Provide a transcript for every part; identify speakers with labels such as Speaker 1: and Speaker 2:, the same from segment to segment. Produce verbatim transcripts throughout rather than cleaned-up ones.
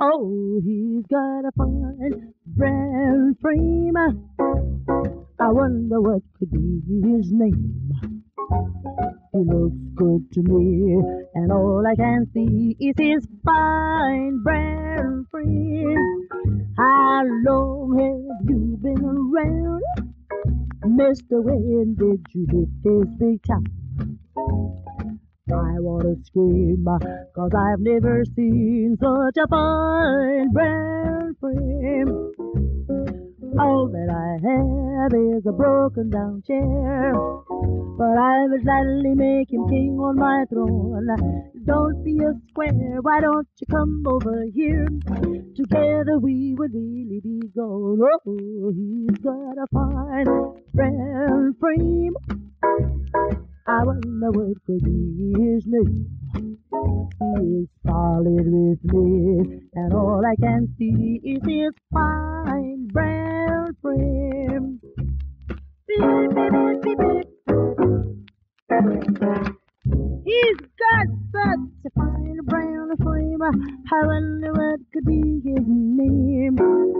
Speaker 1: Oh, he's got a fine brown frame. I wonder what could be his name. He looks good to me, and all I can see is his fine brown frame. How long have you been around, Mister? When did you hit this big town? I wanna scream, cause I've never seen such a fine brown frame. All that I have is a broken down chair, but I would gladly make him king on my throne. Don't be a square, why don't you come over here? Together we would really be gold. Oh, he's got a fine brown frame. I wonder what could be his name. He is solid with me, and all I can see is his fine brown frame. Beep, beep, beep, beep, beep. He's got such a fine brown frame. I wonder what could be his name.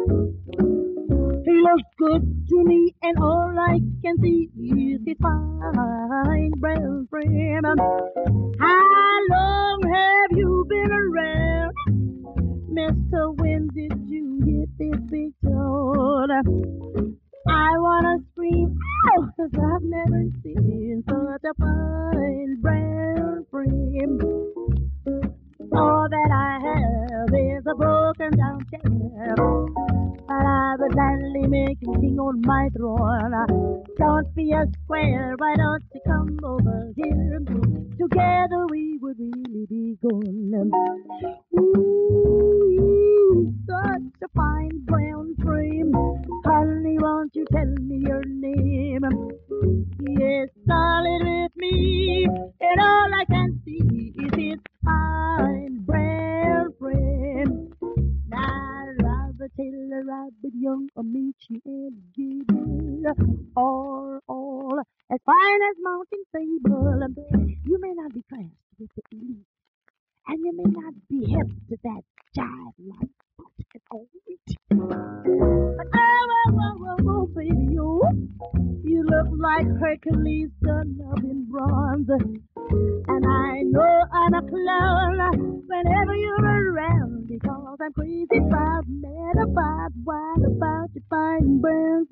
Speaker 1: He looks good to me, and all I can see is his fine brown frame. How long have you been around, Mister? When did you hit this big town? I wanna scream, ow, cause I've never seen such a fine brown frame. All that I have is a broken down chair, but I would gladly make him king on my throne. Don't be a square, why don't you come over here? Together we would really be gone. Ooh, he's such a fine brown frame. Honey, won't you tell me your name? He is solid with me, and all I can see is his fine brown frame. Now, Robert Taylor, Robert Young, Amici, and Gable are all as fine as Mountain Sable. You may not be classed with the elite, and you may not be hip to that jive like Bucket on it. But oh, oh, oh, oh, oh, baby, oh, you look like Hercules done up in bronze. And I know I'm a clown whenever you're around, because I'm crazy about, mad about, wild about your fine brown